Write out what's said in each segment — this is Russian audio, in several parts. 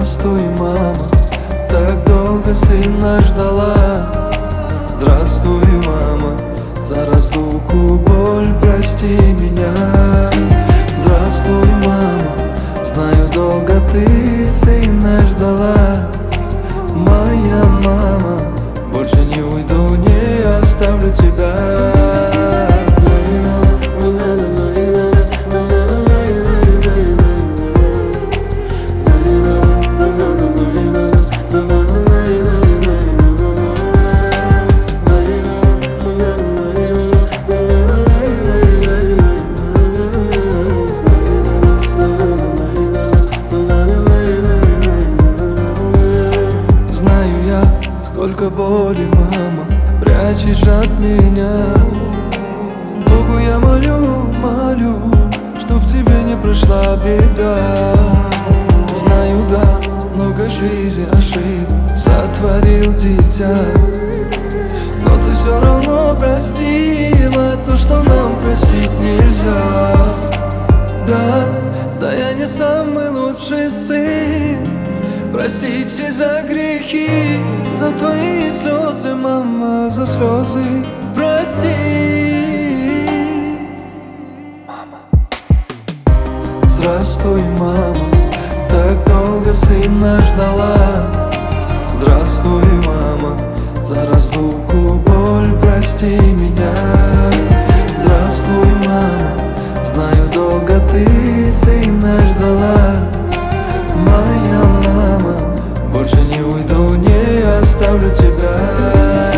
Здравствуй, мама, так долго сына ждала. Здравствуй, мама, за разлуку боль прости меня. Здравствуй, мама, знаю, долго ты сына ждала. Моя мама, больше не уйду, не оставлю тебя. Сколько боли, мама, прячешь от меня. Богу я молю, чтоб тебе не пришла беда. Знаю, да, много жизни ошибок сотворил дитя, но ты все равно простила то, что нам простить нельзя. Да, я не самый лучший сын. Простите за грехи, за твои слезы, мама, за слезы. Прости, мама. Здравствуй, мама, так долго сына ждала. Здравствуй, мама, за разлуку боль прости меня. Здравствуй, мама, знаю, долго ты сына ждала. Моя мама, больше не уйду, не оставлю тебя.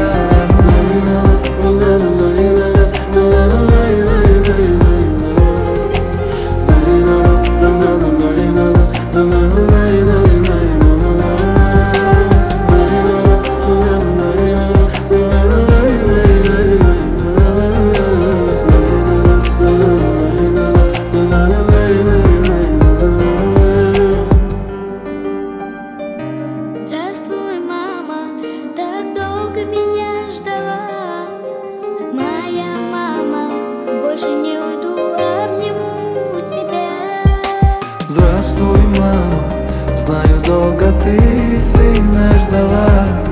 Здравствуй, мама, так долго меня ждала. Моя мама, больше не уйду, обниму тебя. Здравствуй, мама, знаю, долго ты сына ждала.